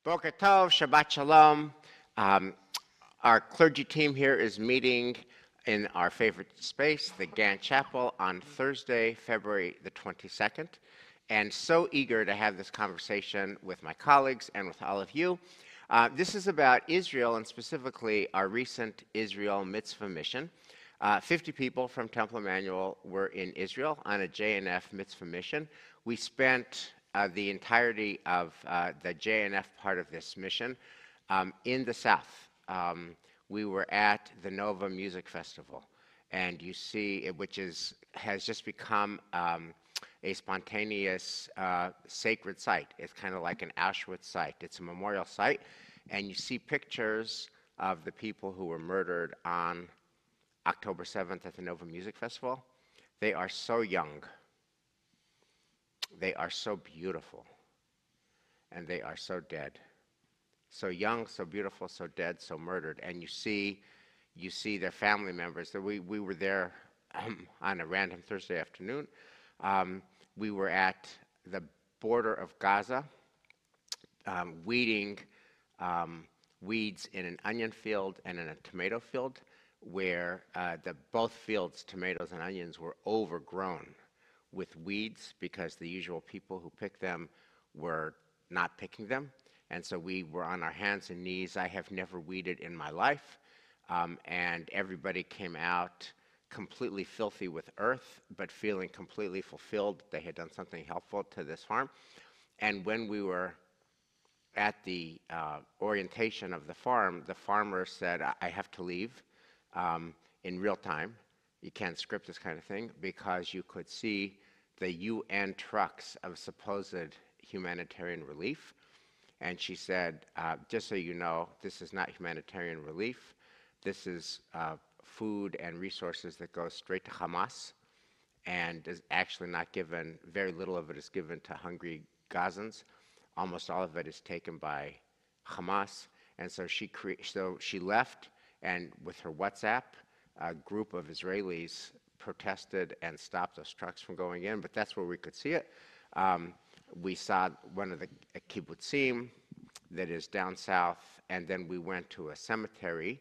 Boker Tov, Shabbat Shalom. Um, our clergy team here is meeting in our favorite space, the Gann Chapel, on Thursday, February the 22nd. And so eager to have this conversation with my colleagues and with all of you. This is about Israel and specifically our recent Israel Mitzvah mission. 50 people from Temple Emmanuel were in Israel on a JNF Mitzvah mission. We spent the entirety of the JNF part of this mission in the South. We were at the Nova Music Festival, and you see, has just become a spontaneous sacred site. It's kind of like an Auschwitz site. It's a memorial site, and you see pictures of the people who were murdered on October 7th at the Nova Music Festival. They are so young. They are so beautiful. And they are so dead. So young, so beautiful, so dead, so murdered. And you see their family members. We were there on a random Thursday afternoon. We were at the border of Gaza, weeding weeds in an onion field and in a tomato field, where both fields, tomatoes and onions, were overgrown with weeds because the usual people who pick them were not picking them. And so we were on our hands and knees. I have never weeded in my life. And everybody came out completely filthy with earth, but feeling completely fulfilled. They had done something helpful to this farm. And when we were at the orientation of the farm, the farmer said, I have to leave in real time. You can't script this kind of thing, because you could see the UN trucks of supposed humanitarian relief. And she said, just so you know, this is not humanitarian relief. This is food and resources that go straight to Hamas, and is actually not given, very little of it is given to hungry Gazans. Almost all of it is taken by Hamas. And so she left, and with her WhatsApp, a group of Israelis protested and stopped those trucks from going in, but that's where we could see it. We saw one of the kibbutzim that is down south, and then we went to a cemetery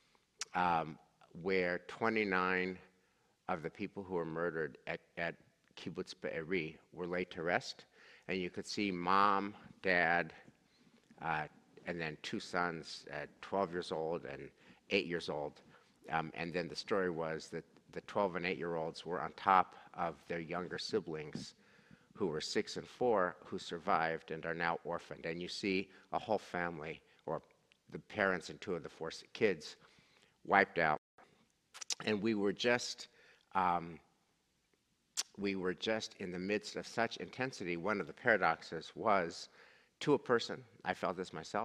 where 29 of the people who were murdered at Kibbutz Be'eri were laid to rest. And you could see mom, dad, and then two sons at 12 years old and 8 years old. And then the story was that the 12 and 8-year-olds were on top of their younger siblings, who were 6 and 4, who survived and are now orphaned. And you see a whole family, or the parents and 2 of the 4 kids, wiped out. And we were just in the midst of such intensity. One of the paradoxes was, to a person, I felt this myself,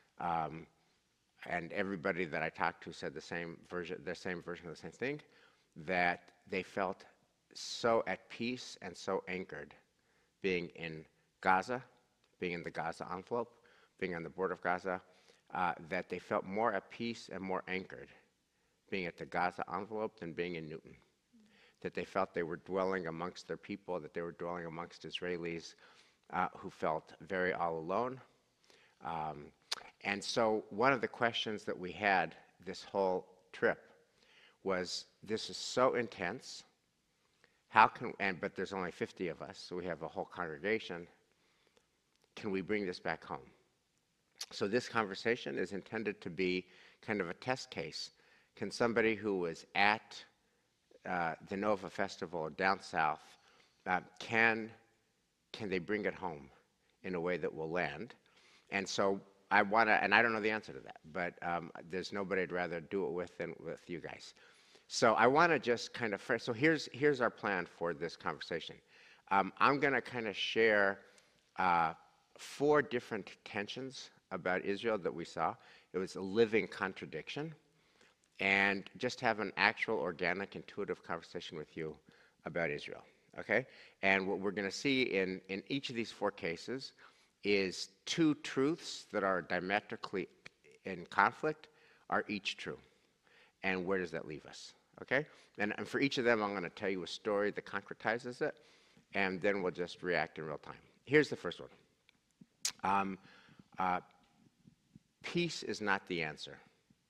and everybody that I talked to said the same version of the same thing, that they felt so at peace and so anchored being in Gaza, being in the Gaza envelope, being on the border of Gaza, that they felt more at peace and more anchored being at the Gaza envelope than being in Newton. That they felt they were dwelling amongst their people, that they were dwelling amongst Israelis who felt very all alone. And so one of the questions that we had this whole trip was, this is so intense, but there's only 50 of us, so we have a whole congregation. Can we bring this back home? So this conversation is intended to be kind of a test case. Can somebody who was at the Nova Festival down south, can they bring it home in a way that will land? And so I want to, and I don't know the answer to that, but there's nobody I'd rather do it with than with you guys. So I want to just kind of, so here's our plan for this conversation. I'm going to kind of share 4 different tensions about Israel that we saw. It was a living contradiction, and just have an actual, organic, intuitive conversation with you about Israel, okay? And what we're going to see in each of these 4 cases is 2 truths that are diametrically in conflict are each true. And where does that leave us, okay? And for each of them, I'm going to tell you a story that concretizes it, and then we'll just react in real time. Here's the first one. Peace is not the answer,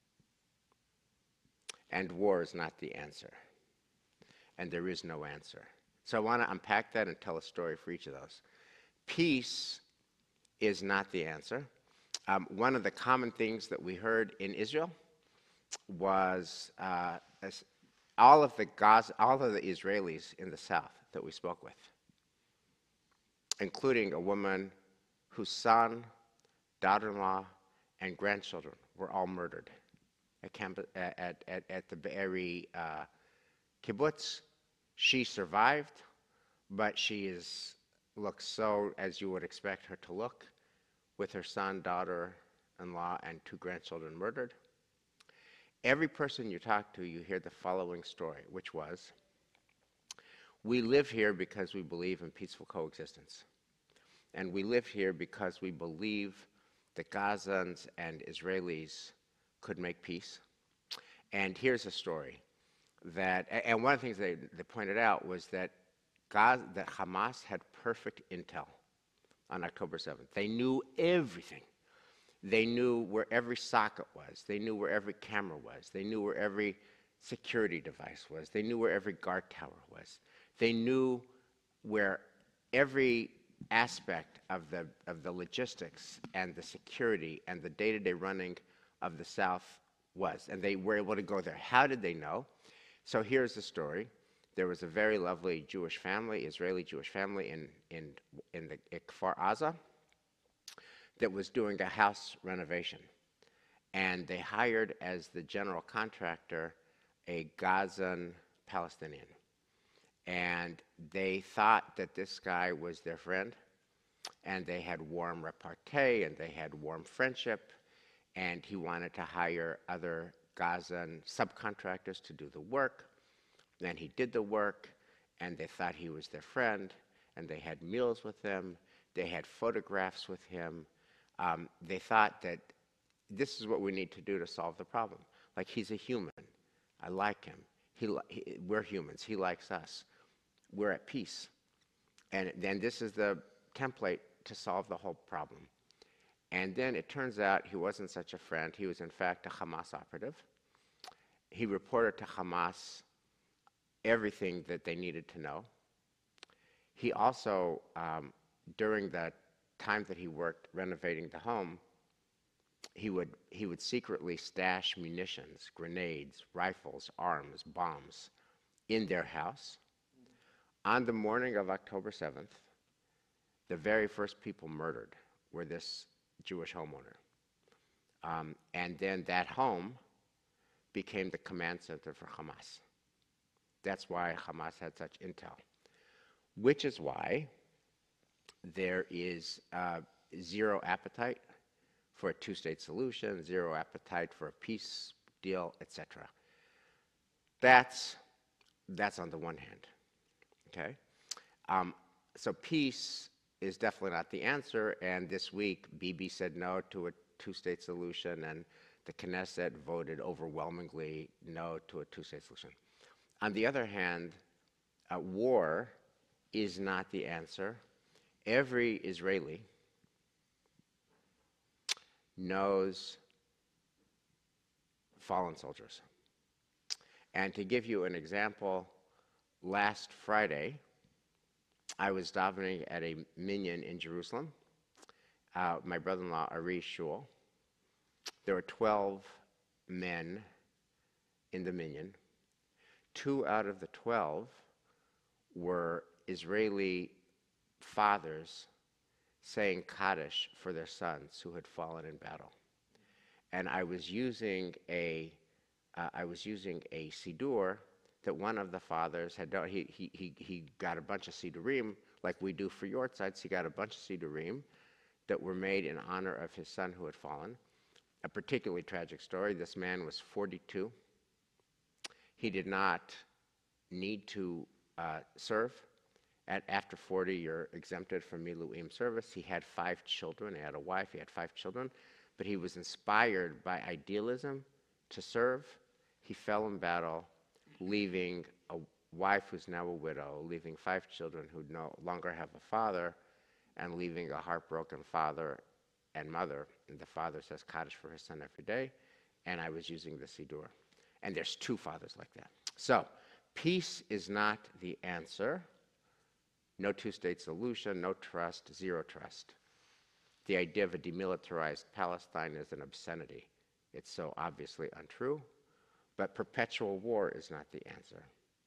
and war is not the answer, and there is no answer. So I want to unpack that and tell a story for each of those. Peace is not the answer. One of the common things that we heard in Israel was all of the Israelis in the south that we spoke with, including a woman whose son, daughter-in-law, and grandchildren were all murdered at the Be'eri kibbutz. She survived, but looks so as you would expect her to look, with her son, daughter-in-law, and 2 grandchildren murdered. Every person you talk to, you hear the following story, which was, we live here because we believe in peaceful coexistence. And we live here because we believe that Gazans and Israelis could make peace. And here's a story and one of the things they pointed out was that Hamas had perfect intel on October 7th. They knew everything. They knew where every socket was. They knew where every camera was. They knew where every security device was. They knew where every guard tower was. They knew where every aspect of the logistics and the security and the day-to-day running of the South was, and they were able to go there. How did they know? So here's the story. There was a very lovely Jewish family, Israeli Jewish family in the Kfar Aza that was doing a house renovation, and they hired as the general contractor a Gazan Palestinian. And they thought that this guy was their friend, and they had warm repartee, and they had warm friendship, and he wanted to hire other Gazan subcontractors to do the work. Then he did the work, and they thought he was their friend, and they had meals with him, they had photographs with him. They thought that this is what we need to do to solve the problem. Like, he's a human. I like him. We're humans. He likes us. We're at peace. And then this is the template to solve the whole problem. And then it turns out he wasn't such a friend. He was, in fact, a Hamas operative. He reported to Hamas everything that they needed to know. He also, during the time that he worked renovating the home, he would secretly stash munitions, grenades, rifles, arms, bombs in their house. On the morning of October 7th, the very first people murdered were this Jewish homeowner. And then that home became the command center for Hamas. That's why Hamas had such intel, which is why there is zero appetite for a 2-state solution, zero appetite for a peace deal, etc. That's on the one hand, okay? So peace is definitely not the answer, and this week Bibi said no to a 2-state solution, and the Knesset voted overwhelmingly no to a 2-state solution. On the other hand, war is not the answer. Every Israeli knows fallen soldiers. And to give you an example, last Friday, I was davening at a minyan in Jerusalem, my brother-in-law Ari Shul. There were 12 men in the minyan. 2 out of the 12 were Israeli fathers saying Kaddish for their sons who had fallen in battle. And I was using a siddur that one of the fathers had done. He got a bunch of siddurim, like we do for yortzites. He got a bunch of siddurim that were made in honor of his son who had fallen. A particularly tragic story. This man was 42. He did not need to serve. After 40, you're exempted from Miluim service. He had 5 children. He had a wife. He had 5 children. But he was inspired by idealism to serve. He fell in battle, leaving a wife who's now a widow, leaving 5 children who no longer have a father, and leaving a heartbroken father and mother, and the father says Kaddish for his son every day, and I was using the Siddur. And there's two fathers like that. So, peace is not the answer. No two-state solution, no trust, zero trust. The idea of a demilitarized Palestine is an obscenity. It's so obviously untrue. But perpetual war is not the answer.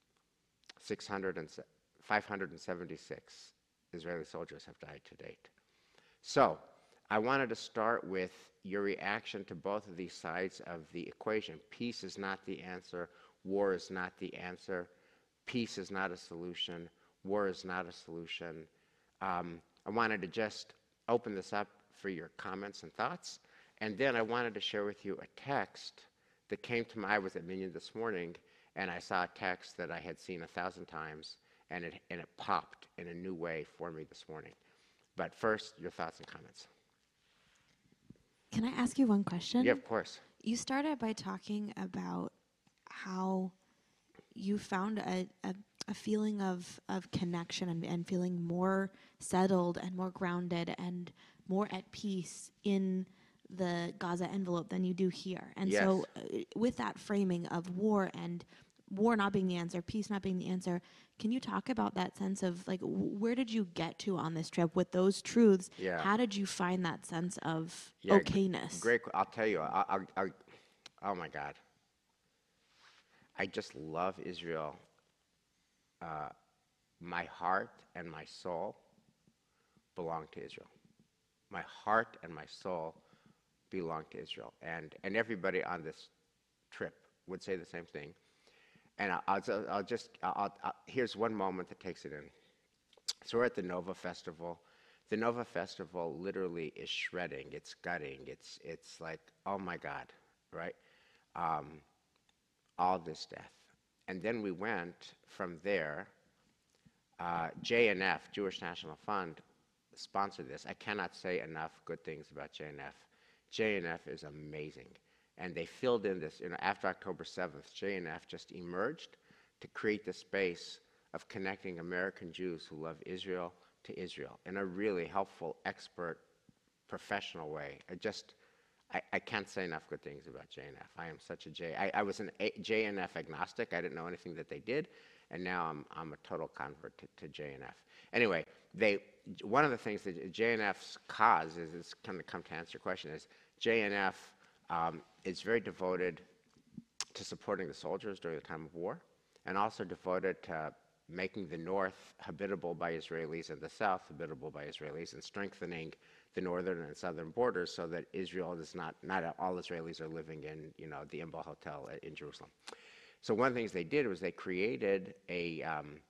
576 Israeli soldiers have died to date. So, I wanted to start with your reaction to both of these sides of the equation. Peace is not the answer. War is not the answer. Peace is not a solution. War is not a solution. I wanted to just open this up for your comments and thoughts. And then I wanted to share with you a text that came to my, I was at Minyan this morning, and I saw a text that I had seen 1,000 times, and it popped in a new way for me this morning. But first, your thoughts and comments. Can I ask you one question? Yeah, of course. You started by talking about how you found a feeling of connection and feeling more settled and more grounded and more at peace in the Gaza envelope than you do here. And Yes. so with that framing of war and war not being the answer, peace not being the answer, can you talk about that sense of like where did you get to on this trip with those truths? Yeah. How did you find that sense of Yeah, okayness? Great. I'll tell you. Oh my God. I just love Israel. My heart and my soul belong to Israel. My heart and my soul belong to Israel. And everybody on this trip would say the same thing. And here's one moment that takes it in. So we're at the Nova Festival. The Nova Festival literally is shredding. It's gutting. It's like, oh my God, right? All this death. And then we went from there. JNF, Jewish National Fund, sponsored this. I cannot say enough good things about JNF. JNF is amazing. And they filled in this, after October 7th, JNF just emerged to create the space of connecting American Jews who love Israel to Israel in a really helpful, expert, professional way. I can't say enough good things about JNF. I am such a I was an JNF agnostic. I didn't know anything that they did, and now I'm a total convert to JNF. Anyway, one of the things that JNF's cause is kind of come to answer your question is JNF is very devoted to supporting the soldiers during the time of war, and also devoted to making the north habitable by Israelis and the south habitable by Israelis, and strengthening the northern and southern borders so that Israel is not all Israelis are living in the Imbal Hotel in Jerusalem. So one of the things they did was they created a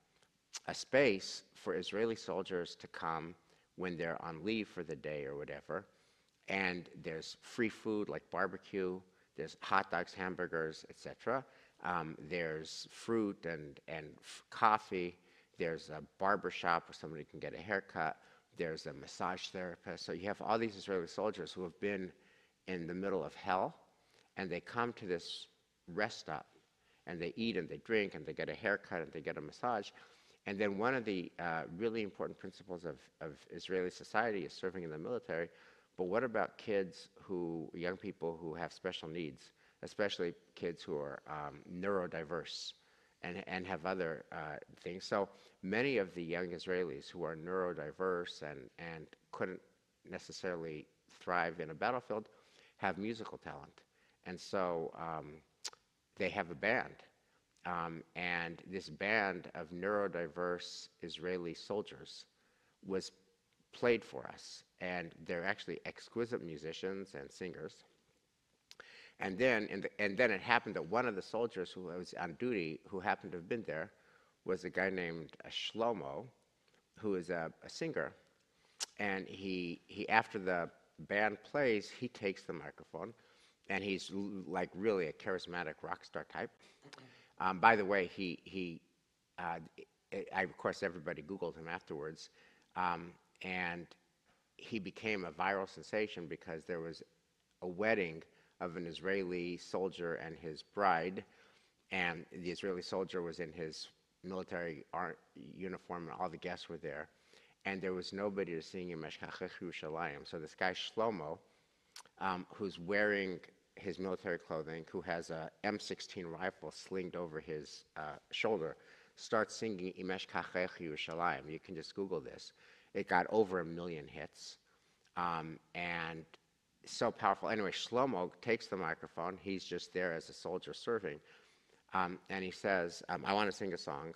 space for Israeli soldiers to come when they're on leave for the day or whatever, and there's free food like barbecue, there's hot dogs, hamburgers, etc. There's fruit and coffee. There's a barber shop where somebody can get a haircut. There's a massage therapist. So you have all these Israeli soldiers who have been in the middle of hell, and they come to this rest stop, and they eat and they drink and they get a haircut and they get a massage. And then one of the really important principles of Israeli society is serving in the military. But what about young people who have special needs, especially kids who are neurodiverse and have other things? So many of the young Israelis who are neurodiverse and couldn't necessarily thrive in a battlefield have musical talent. And so they have a band. And this band of neurodiverse Israeli soldiers was played for us. And they're actually exquisite musicians and singers. And then it happened that one of the soldiers who was on duty, who happened to have been there, was a guy named Shlomo, who is a singer. And he after the band plays, he takes the microphone, and he's like really a charismatic rock star type. By the way, of course, everybody Googled him afterwards, and he became a viral sensation because there was a wedding of an Israeli soldier and his bride, and the Israeli soldier was in his military uniform, and all the guests were there. and there was nobody to sing Im Eshkachech Yerushalayim. So this guy Shlomo, who's wearing his military clothing, who has a M16 rifle slinged over his shoulder, starts singing Im Eshkachech Yerushalayim. You can just Google this. It got over 1 million hits, and so powerful. Anyway, Shlomo takes the microphone. He's just there as a soldier serving, and he says, I want to sing a song.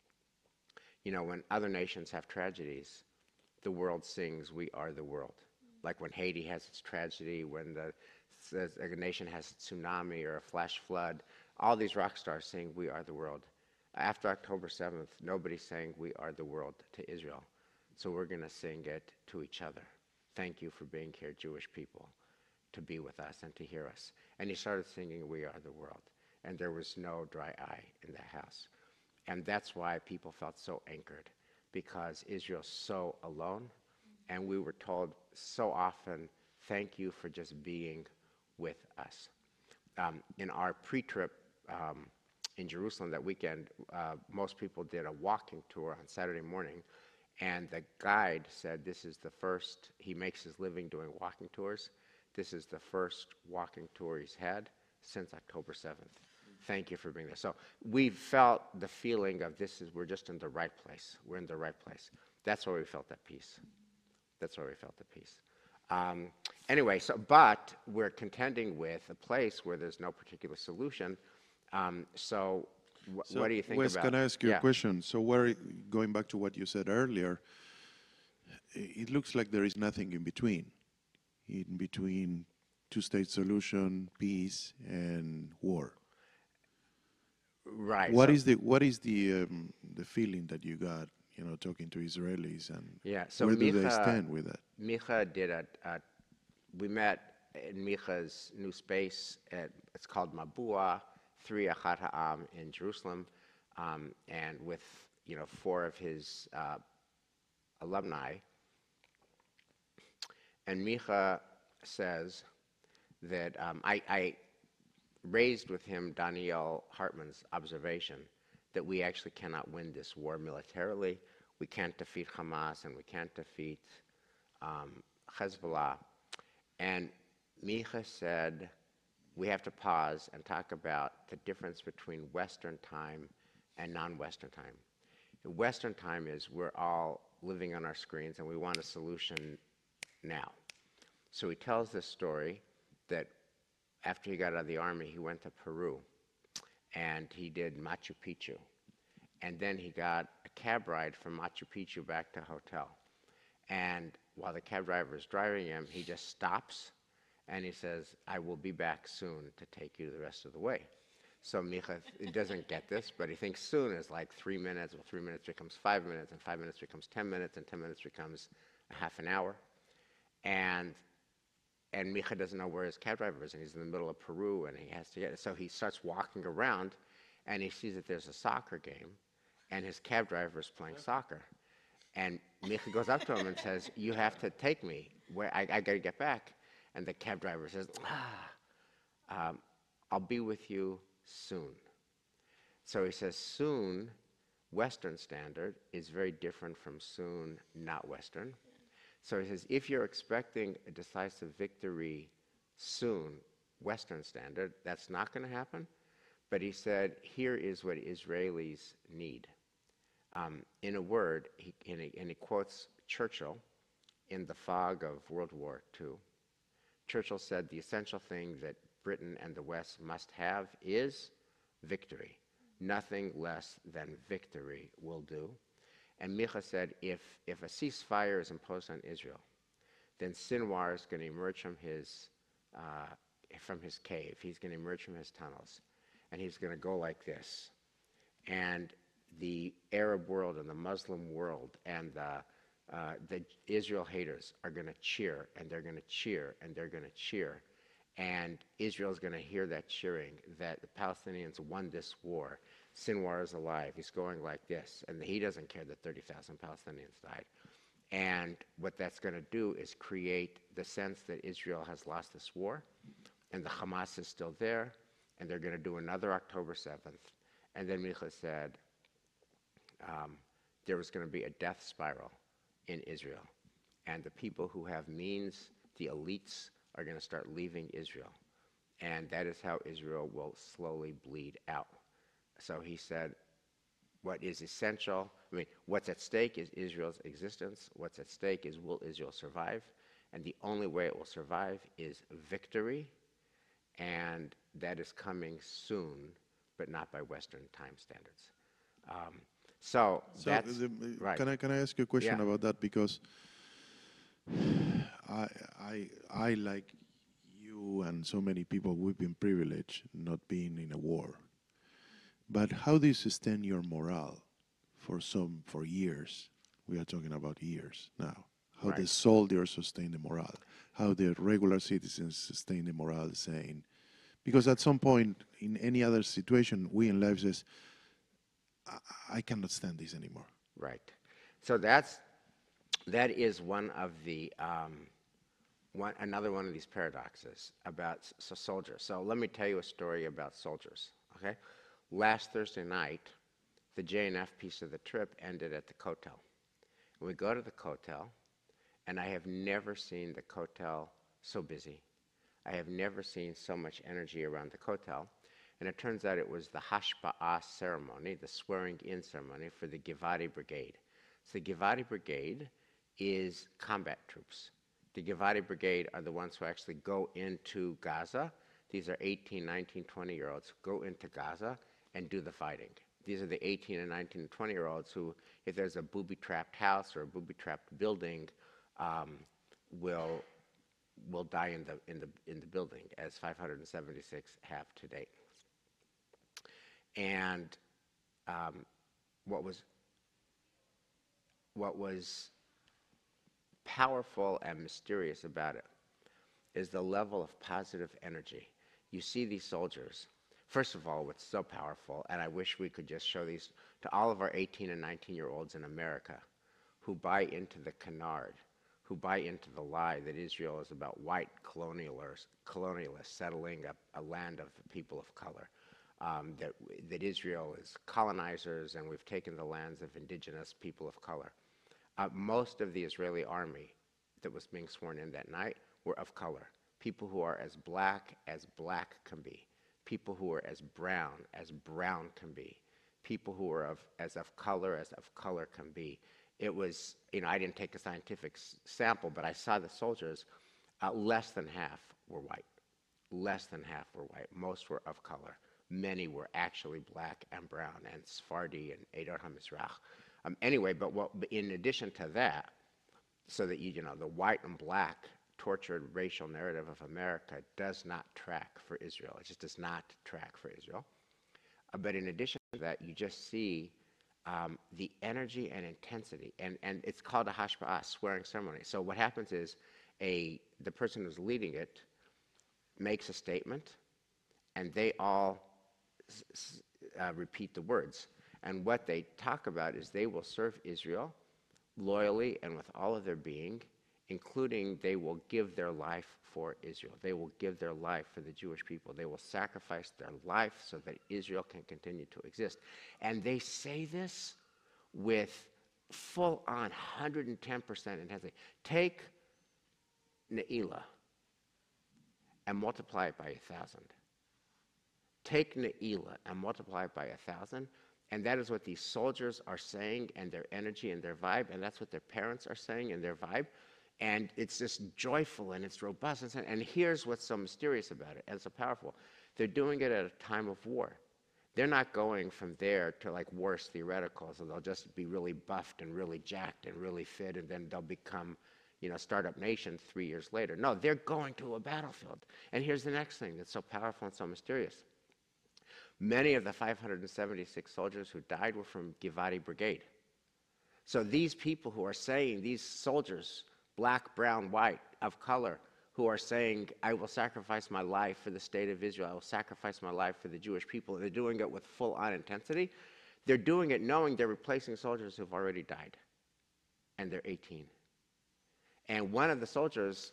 You know, when other nations have tragedies, the world sings, "We are the world." Like when Haiti has its tragedy, when a nation has a tsunami or a flash flood, all these rock stars sing, "We are the world." After October 7th, nobody's saying, "We are the world" to Israel. So we're going to sing it to each other. Thank you for being here, Jewish people, to be with us and to hear us. And he started singing, "We are the world." And there was no dry eye in the house. And that's why people felt so anchored, because Israel's so alone. And we were told so often, thank you for just being with us. In our pre-trip in Jerusalem that weekend, most people did a walking tour on Saturday morning. And the guide said this is the first, he makes his living doing walking tours. This is the first walking tour he's had since October 7th. Thank you for being there. So we felt the feeling of we're just in the right place. We're in the right place. That's where we felt at peace. That's where we felt at peace. Anyway, but we're contending with a place where there's no particular solution. So what do you think Wes, about? can I ask you Yeah. a question? So going back to what you said earlier, it looks like there is nothing in between two-state solution, peace, and war. Right. What is the feeling that you got, talking to Israelis, and So where do they Micha stand with that? Micha did we met in Micha's new space. It's called Mabua, 3 Achat Ha'am in Jerusalem, and with 4 of his alumni. And Micha says that I raised with him Daniel Hartman's observation that we actually cannot win this war militarily. We can't defeat Hamas and we can't defeat Hezbollah. And Micha said we have to pause and talk about the difference between Western time and non-Western time. Western time is we're all living on our screens and we want a solution now. So he tells this story that after he got out of the army, he went to Peru and he did Machu Picchu. And then he got a cab ride from Machu Picchu back to hotel. And while the cab driver is driving him, he just stops and he says, "I will be back soon to take you the rest of the way." So Micha, he doesn't get this, but he thinks soon is like 3 minutes, well, 3 minutes becomes 5 minutes, and 5 minutes becomes 10 minutes, and 10 minutes becomes a half an hour. And Micha doesn't know where his cab driver is, and he's in the middle of Peru, and he has to get it. So he starts walking around, and he sees that there's a soccer game, and his cab driver is playing soccer. And Micha goes up to him and says, "You have to take me. I got to get back." And the cab driver says, "I'll be with you soon." So he says, soon, Western standard, is very different from soon, not Western. So he says, if you're expecting a decisive victory soon, Western standard, that's not going to happen. But he said, here is what Israelis need. In a word, and he quotes Churchill in the fog of World War II. Churchill said, the essential thing that Britain and the West must have is victory. Nothing less than victory will do. And Micha said, if a ceasefire is imposed on Israel, then Sinwar is going to emerge from his cave. He's going to emerge from his tunnels, and he's going to go like this. And the Arab world and the Muslim world and the Israel haters are going to cheer, and they're going to cheer, and they're going to cheer. And Israel's going to hear that cheering, that the Palestinians won this war. Sinwar is alive. He's going like this. And he doesn't care that 30,000 Palestinians died. And what that's going to do is create the sense that Israel has lost this war, and the Hamas is still there, and they're going to do another October 7th. And then Micha said there was going to be a death spiral in Israel. And the people who have means, the elites, are going to start leaving Israel. And that is how Israel will slowly bleed out. So he said, what is essential, what's at stake is Israel's existence. What's at stake is, will Israel survive? And the only way it will survive is victory, and that is coming soon, but not by Western time standards. So that's right. Can I ask you a question Yeah. about that? Because I like you and so many people, we've been privileged not being in a war. But how do you sustain your morale for years? We are talking about years now. How the Right. soldiers sustain the morale, how the regular citizens sustain the morale, saying, because at some point in any other situation, we in life says, I cannot stand this anymore. Right. So that is one of the another one of these paradoxes about soldiers. So let me tell you a story about soldiers. Okay, last Thursday night, the JNF piece of the trip ended at the Kotel. We go to the Kotel, and I have never seen the Kotel so busy. I have never seen so much energy around the Kotel. And it turns out it was the Hashba'ah ceremony, the swearing-in ceremony for the Givati Brigade. So the Givati Brigade is combat troops. The Givati Brigade are the ones who actually go into Gaza. These are 18, 19, 20-year-olds who go into Gaza and do the fighting. These are the 18 and 19 and 20-year-olds who, if there's a booby-trapped house or a booby-trapped building, will die in the building, as 576 have to date. And what was powerful and mysterious about it is the level of positive energy. You see these soldiers. First of all, what's so powerful, and I wish we could just show these to all of our 18 and 19-year-olds in America who buy into the canard, who buy into the lie that Israel is about white colonialists settling a land of the people of color, that Israel is colonizers and we've taken the lands of indigenous people of color. Most of the Israeli army that was being sworn in that night were of color, people who are as black can be, people who are as brown can be, people who are as of color can be. It was, I didn't take a scientific sample, but I saw the soldiers, less than half were white. Less than half were white. Most were of color. Many were actually black and brown, and Sephardi and Edar HaMizrach. Anyway, but in addition to that, so that the white and black tortured racial narrative of America does not track for Israel. It just does not track for Israel. But in addition to that, you just see the energy and intensity, and it's called a hashba'ah, swearing ceremony. So what happens is the person who's leading it makes a statement, and they all repeat the words. And what they talk about is they will serve Israel loyally and with all of their being, including they will give their life for Israel. They will give their life for the Jewish people. They will sacrifice their life so that Israel can continue to exist. And they say this with full-on 110% intensity. Take Ne'ilah and multiply it by 1,000. Take Ne'ilah and multiply it by 1,000. And that is what these soldiers are saying, and their energy and their vibe, and that's what their parents are saying and their vibe. And it's just joyful and it's robust. And here's what's so mysterious about it and so powerful. They're doing it at a time of war. They're not going from there to like worse theoreticals, and they'll just be really buffed and really jacked and really fit, and then they'll become, startup nation 3 years later. No, they're going to a battlefield. And here's the next thing that's so powerful and so mysterious. Many of the 576 soldiers who died were from Givati Brigade. So these people who are saying, these soldiers, black, brown, white, of color, who are saying, I will sacrifice my life for the state of Israel, I will sacrifice my life for the Jewish people, and they're doing it with full-on intensity. They're doing it knowing they're replacing soldiers who've already died, and they're 18. And one of the soldiers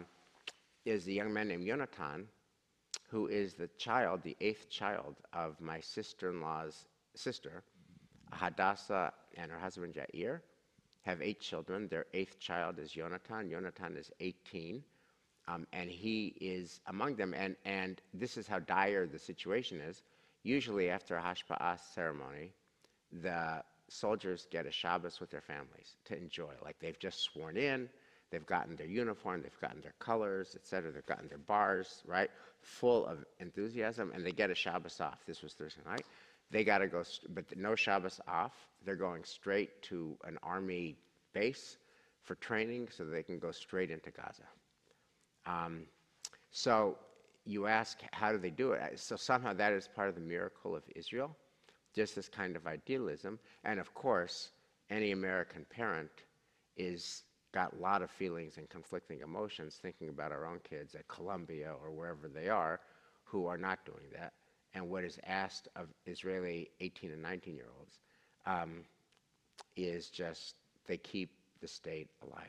is a young man named Yonatan, who is the 8th child of my sister-in-law's sister, Hadassah, and her husband Jair. have 8 children. Their 8th child is Yonatan. Yonatan is 18, and he is among them. And this is how dire the situation is. Usually after a Hashpa'ah ceremony, the soldiers get a Shabbos with their families to enjoy. Like they've just sworn in, they've gotten their uniform, they've gotten their colors, etc. They've gotten their bars, right, full of enthusiasm, and they get a Shabbos off. This was Thursday night. They got to go, but no Shabbos off. They're going straight to an army base for training so they can go straight into Gaza. So you ask, how do they do it? So somehow that is part of the miracle of Israel, just this kind of idealism. And of course, any American parent is got a lot of feelings and conflicting emotions thinking about our own kids at Columbia or wherever they are who are not doing that. And what is asked of Israeli 18 and 19-year-olds is just they keep the state alive.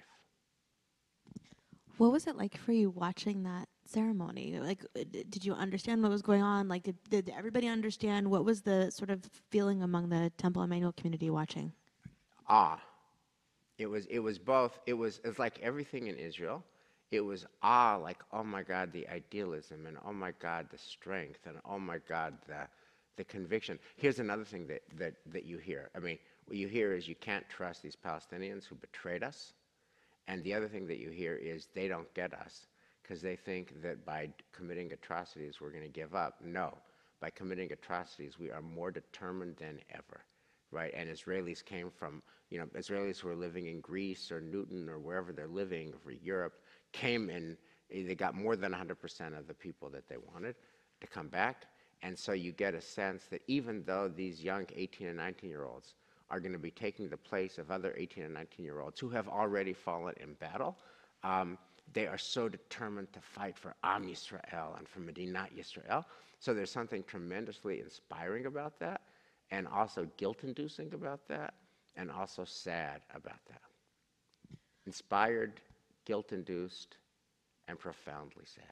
What was it like for you watching that ceremony? Like, did you understand what was going on? Like, did everybody understand? What was the sort of feeling among the Temple Emmanuel community watching? Awe. It was both. It's like everything in Israel. It was awe, like, oh my God, the idealism, and oh my God, the strength, and oh my God, the conviction. Here's another thing that you hear. I mean, what you hear is you can't trust these Palestinians who betrayed us. And the other thing that you hear is they don't get us because they think that by committing atrocities we're going to give up. No, by committing atrocities we are more determined than ever, right? And Israelis came from, Israelis who are living in Greece or Newton or wherever they're living, or Europe, came in, they got more than 100% of the people that they wanted to come back. And so you get a sense that even though these young 18 and 19-year-olds are going to be taking the place of other 18 and 19-year-olds who have already fallen in battle, they are so determined to fight for Am Yisrael and for Medinat Yisrael. So there's something tremendously inspiring about that, and also guilt-inducing about that, and also sad about that. Inspired, guilt-induced, and profoundly sad.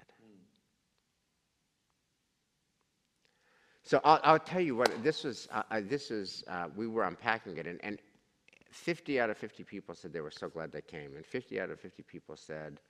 So I'll tell you what, this was, we were unpacking it, and 50 out of 50 people said they were so glad they came, and 50 out of 50 people said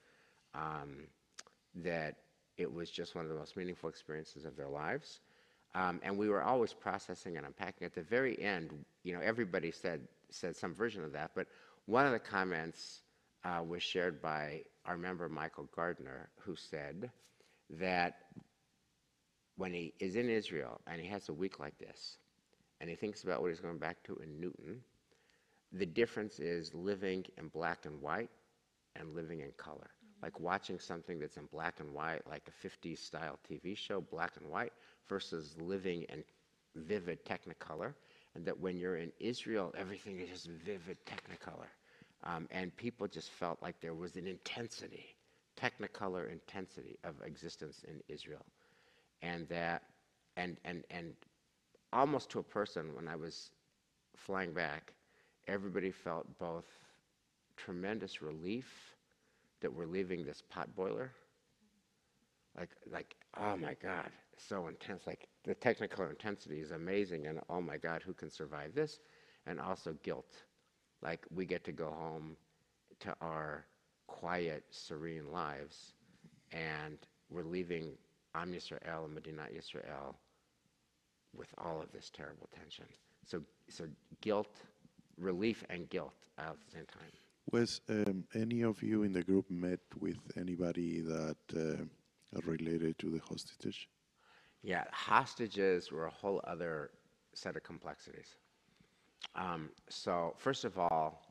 that it was just one of the most meaningful experiences of their lives. And we were always processing and unpacking. At the very end, everybody said some version of that, but one of the comments was shared by our member Michael Gardner, who said that when he is in Israel and he has a week like this, and he thinks about what he's going back to in Newton, the difference is living in black and white and living in color. Mm-hmm. Like watching something that's in black and white, like a 50s style TV show, black and white, versus living in vivid technicolor. And that when you're in Israel, everything is just vivid technicolor. And people just felt like there was an intensity, technicolor intensity of existence in Israel. And that, and almost to a person, when I was flying back, everybody felt both tremendous relief that we're leaving this pot boiler, like oh my God, so intense, like the technicolor intensity is amazing, and oh my God, who can survive this? And also guilt, like we get to go home to our quiet, serene lives, and we're leaving Am Yisrael and Medinat Yisrael with all of this terrible tension. So guilt, relief and guilt at the same time. Was any of you in the group met with anybody that are related to the hostages? Yeah, hostages were a whole other set of complexities. So first of all,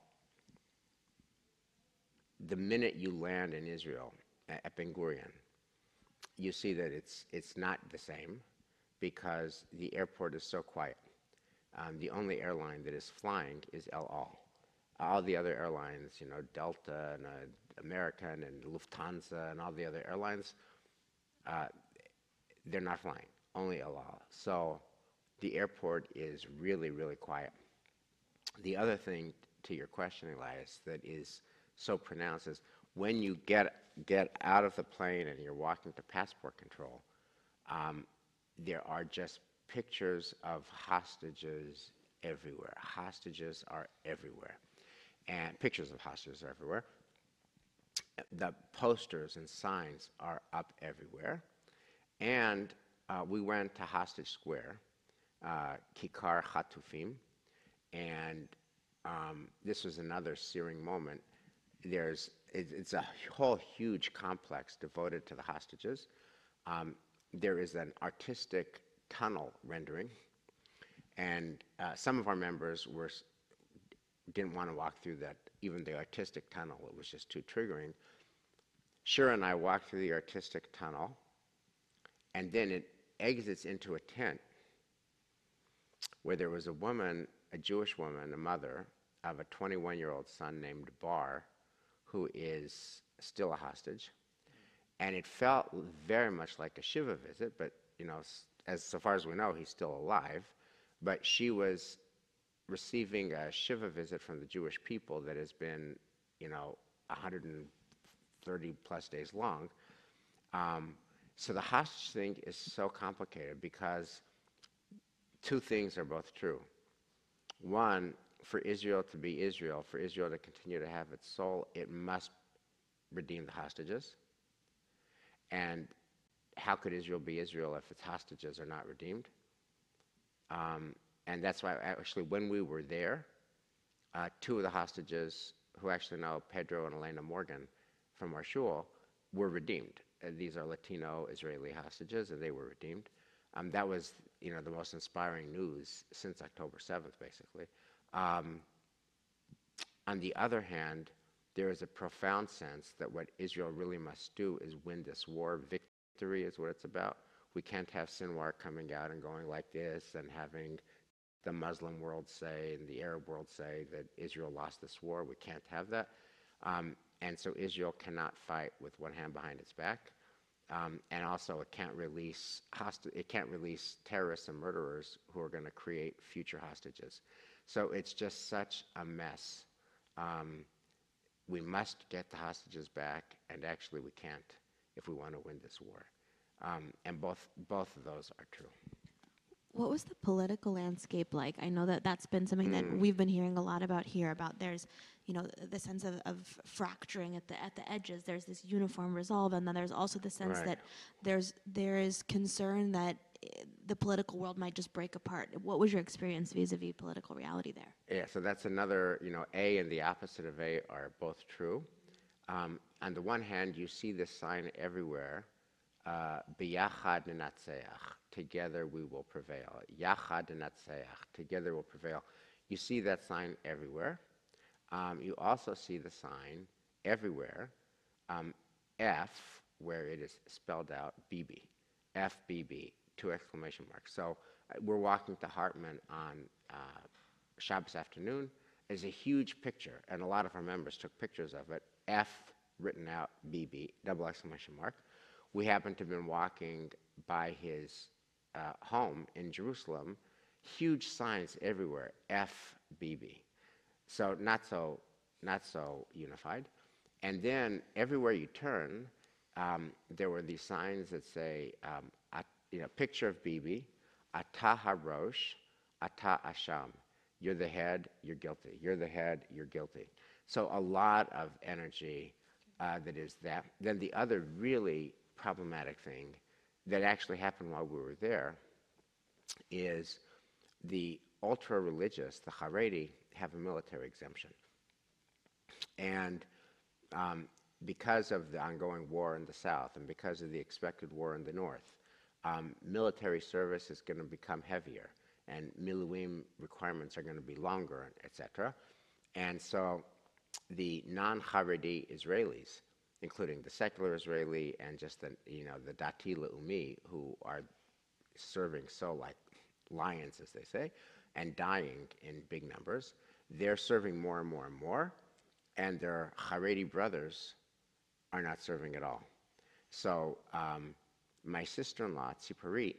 the minute you land in Israel at Ben Gurion, you see that it's not the same because the airport is so quiet. The only airline that is flying is El Al. All the other airlines, Delta and American and Lufthansa and all the other airlines, they're not flying, only El Al. So the airport is really, really quiet. The other thing to your question, Elias, that is so pronounced is when you get out of the plane and you're walking to passport control, there are just pictures of hostages everywhere. Hostages are everywhere. and pictures of hostages are everywhere. The posters and signs are up everywhere. And we went to Hostage Square, Kikar Hatufim, and this was another searing moment. It's a whole huge complex devoted to the hostages. There is an artistic tunnel rendering, and some of our members didn't want to walk through that, even the artistic tunnel. It was just too triggering. Shira and I walked through the artistic tunnel, and then it exits into a tent where there was a woman, a Jewish woman, a mother of a 21-year-old son named Bar, who is still a hostage. And it felt very much like a Shiva visit, but so far as we know, he's still alive. But she was receiving a Shiva visit from the Jewish people that has been, 130 plus days long. So the hostage thing is so complicated because two things are both true. One, for Israel to be Israel, for Israel to continue to have its soul, it must redeem the hostages. And how could Israel be Israel if its hostages are not redeemed? And that's why, actually, when we were there, two of the hostages, who actually know Pedro and Elena Morgan from our shul, were redeemed. These are Latino Israeli hostages, and they were redeemed. That was, the most inspiring news since October 7th, basically. On the other hand, there is a profound sense that what Israel really must do is win this war. Victory is what it's about. We can't have Sinwar coming out and going like this and having the Muslim world say and the Arab world say that Israel lost this war. We can't have that. And so Israel cannot fight with one hand behind its back. And also it can't release terrorists and murderers who are going to create future hostages. So it's just such a mess. We must get the hostages back, and actually we can't if we want to win this war. And both of those are true. What was the political landscape like? I know that that's been something that we've been hearing a lot about here, about there's, the sense of fracturing at the edges. There's this uniform resolve, and then there's also the sense that there is concern that the political world might just break apart. What was your experience vis-a-vis political reality there? Yeah, so that's another, A and the opposite of A are both true. On the one hand, you see this sign everywhere, B'yachad nenatzeach, together we will prevail. Yachad nenatzeach, together we'll prevail. You see that sign everywhere. You also see the sign everywhere, F, where it is spelled out, Bibi, FBB, 2 exclamation marks. So we're walking to Hartman on Shabbos afternoon. There's a huge picture, and a lot of our members took pictures of it, F written out, BB, double exclamation mark. We happened to have been walking by his home in Jerusalem, huge signs everywhere, FBB. So not so unified. And then everywhere you turn, there were these signs that say, picture of Bibi, Ata Harosh, Ata Asham. You're the head, you're guilty. You're the head, you're guilty. So a lot of energy that is that. Then the other really problematic thing that actually happened while we were there is the ultra-religious, the Haredi, have a military exemption. And because of the ongoing war in the south and because of the expected war in the north, military service is going to become heavier, and miluim requirements are going to be longer, etc. And so the non-Haredi Israelis, including the secular Israeli and just the Dati Le'umi, who are serving so like lions, as they say, and dying in big numbers, they're serving more and more and more, and their Haredi brothers are not serving at all. So my sister-in-law, Tziparit,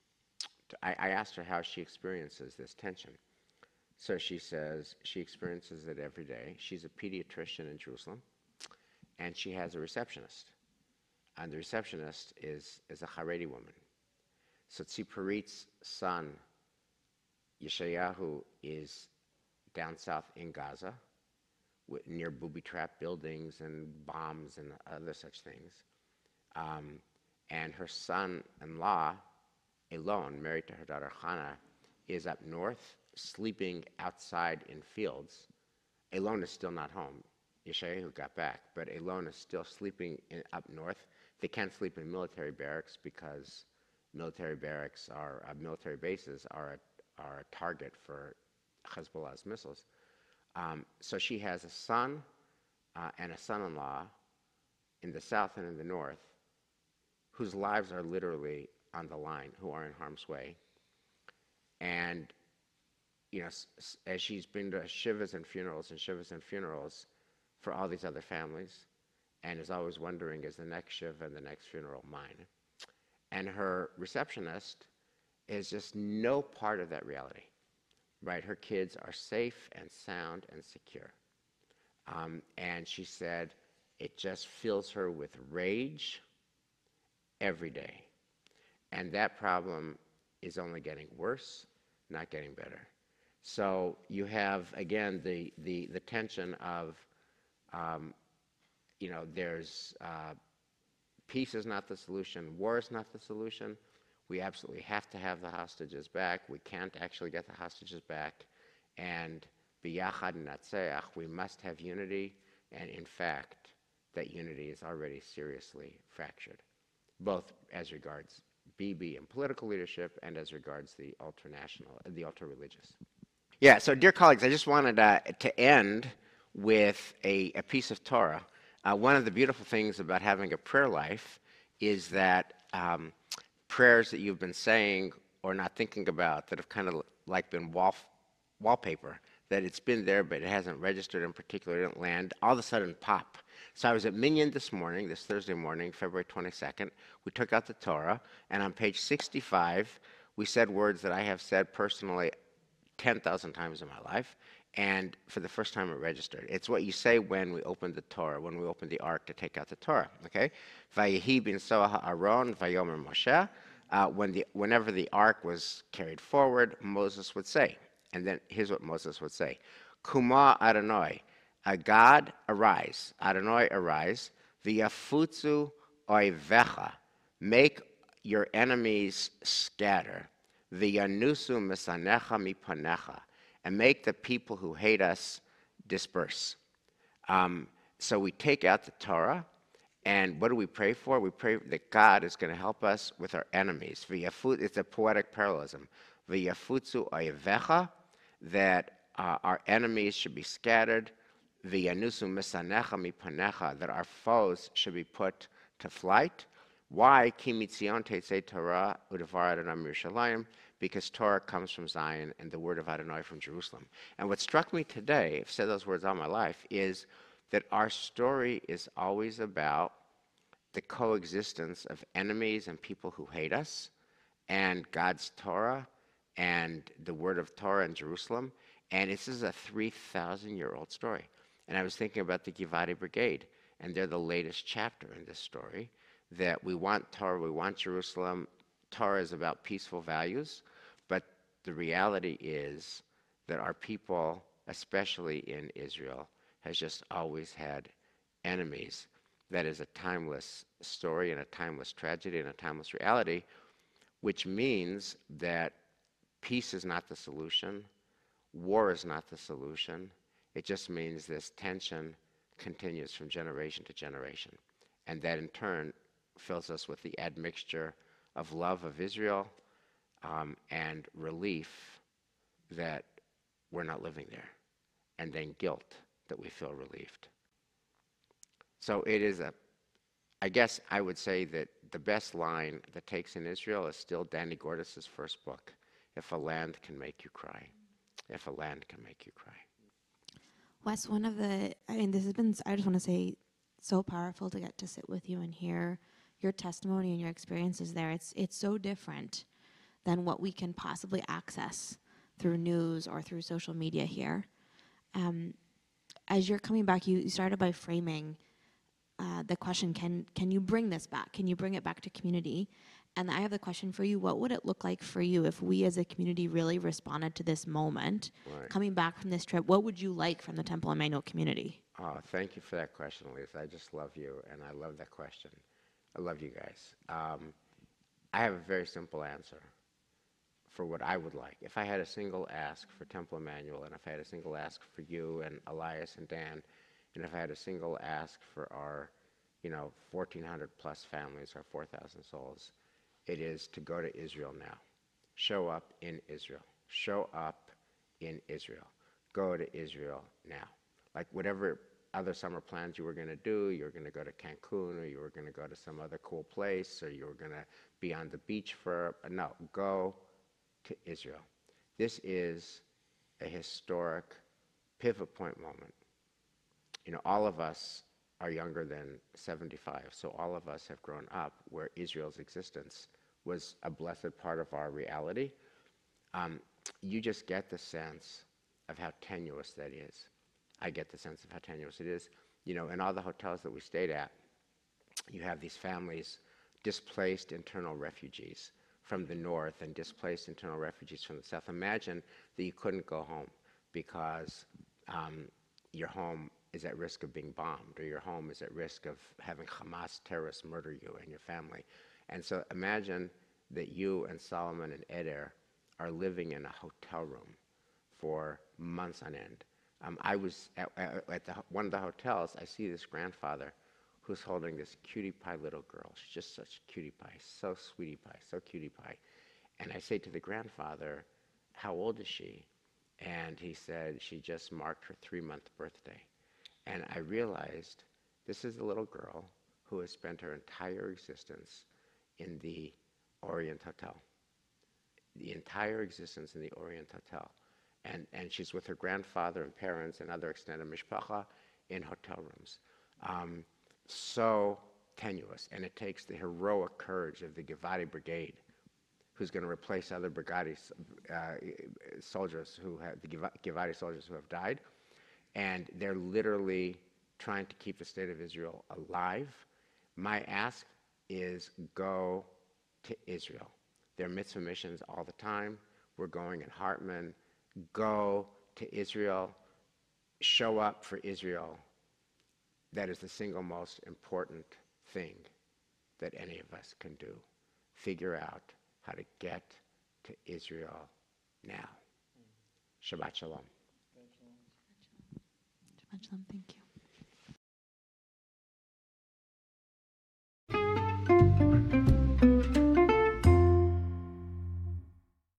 I asked her how she experiences this tension. So she says she experiences it every day. She's a pediatrician in Jerusalem, and she has a receptionist. And the receptionist is a Haredi woman. So Tziparit's son, Yeshayahu, is down south in Gaza near booby-trapped buildings and bombs and other such things. And her son-in-law, Elon, married to her daughter Hannah, is up north, sleeping outside in fields. Elon is still not home. Yeshayahu got back, but Elon is still sleeping up north. They can't sleep in military barracks because military barracks are military bases are a target for Hezbollah's missiles. So she has a son and a son-in-law in the south and in the north whose lives are literally on the line, who are in harm's way. And as she's been to shivas and funerals for all these other families, and is always wondering, is the next shiva and the next funeral mine? And her receptionist is just no part of that reality, right? Her kids are safe and sound and secure. And she said it just fills her with rage every day. And that problem is only getting worse, not getting better. So you have, again, the tension of, there's peace is not the solution, war is not the solution. We absolutely have to have the hostages back. We can't actually get the hostages back. And biyachad natseach, we must have unity. And in fact, that unity is already seriously fractured, both as regards Bibi and political leadership and as regards the ultra-religious. Yeah, so dear colleagues, I just wanted to end with a piece of Torah. One of the beautiful things about having a prayer life is that prayers that you've been saying or not thinking about that have kind of like been wallpaper, that it's been there but it hasn't registered in particular, it didn't land, all of a sudden pop. So I was at Minyan this Thursday morning, February 22nd. We took out the Torah, and on page 65, we said words that I have said personally 10,000 times in my life, and for the first time it registered. It's what you say when we open the Torah, when we open the Ark to take out the Torah, okay? Vayehi bin soah Aaron, vayomer Moshe. Whenever the Ark was carried forward, Moses would say, and then here's what Moses would say, Kuma Adonai, God arise, Adonai arise, v'yafutzu oivecha, make your enemies scatter, v'yanusu misanecha mipanecha, and make the people who hate us disperse. So we take out the Torah, and what do we pray for? We pray that God is going to help us with our enemies. It's a poetic parallelism. V'yafutzu oivecha, that our enemies should be scattered, v'yanusu misanecha mipanecha, that our foes should be put to flight. Why? Ki mitzion tetzei Torah u'devar Adonai Yerushalayim, because Torah comes from Zion and the word of Adonai from Jerusalem. And what struck me today, I've said those words all my life, is that our story is always about the coexistence of enemies and people who hate us, and God's Torah and the word of Torah in Jerusalem. And this is a 3,000-year-old story. And I was thinking about the Givati Brigade, and they're the latest chapter in this story, that we want Torah, we want Jerusalem. Torah is about peaceful values, but the reality is that our people, especially in Israel, has just always had enemies. That is a timeless story and a timeless tragedy and a timeless reality, which means that peace is not the solution, war is not the solution. It just means this tension continues from generation to generation. And that in turn fills us with the admixture of love of Israel and relief that we're not living there, and then guilt that we feel relieved. So it is I guess I would say that the best line that takes in Israel is still Danny Gordis' first book, If a Land Can Make You Cry. If a land can make you cry. Wes, this has been, I just want to say, so powerful to get to sit with you and hear your testimony and your experiences there. It's so different than what we can possibly access through news or through social media here. As you're coming back, you started by framing the question, can you bring this back? Can you bring it back to community? And I have the question for you. What would it look like for you if we as a community really responded to this moment? Right. Coming back from this trip, what would you like from the Temple Emmanuel community? Oh, thank you for that question, Lisa. I just love you, and I love that question. I love you guys. I have a very simple answer for what I would like. If I had a single ask for Temple Emmanuel, and if I had a single ask for you and Elias and Dan, and if I had a single ask for our, 1,400 plus families, our 4,000 souls, it is to go to Israel now. Show up in Israel. Show up in Israel. Go to Israel now. Like whatever other summer plans you were going to do, you were going to go to Cancun, or you were going to go to some other cool place, or you were going to be on the beach no, go to Israel. This is a historic pivot point moment. All of us are younger than 75, so all of us have grown up where Israel's existence was a blessed part of our reality. You just get the sense of how tenuous that is. I get the sense of how tenuous it is. In all the hotels that we stayed at, you have these families, displaced internal refugees from the north and displaced internal refugees from the south. Imagine that you couldn't go home because your home is at risk of being bombed, or your home is at risk of having Hamas terrorists murder you and your family. And so imagine that you and Solomon and Eder are living in a hotel room for months on end. I was at one of the hotels. I see this grandfather who's holding this cutie pie little girl. She's just such cutie pie, so sweetie pie, so cutie pie. And I say to the grandfather, how old is she? And he said, she just marked her 3-month birthday. And I realized this is a little girl who has spent her entire existence in the Orient Hotel. The entire existence in the Orient Hotel. And she's with her grandfather and parents and other extended mishpacha in hotel rooms. So tenuous, and it takes the heroic courage of the Givati Brigade, who's going to replace other Brigadi soldiers the Givati soldiers who have died, and they're literally trying to keep the state of Israel alive. My ask is go to Israel. There are mitzvah missions all the time. We're going in Hartman. Go to Israel. Show up for Israel. That is the single most important thing that any of us can do. Figure out how to get to Israel now. Shabbat Shalom. Shabbat Shalom. Thank you.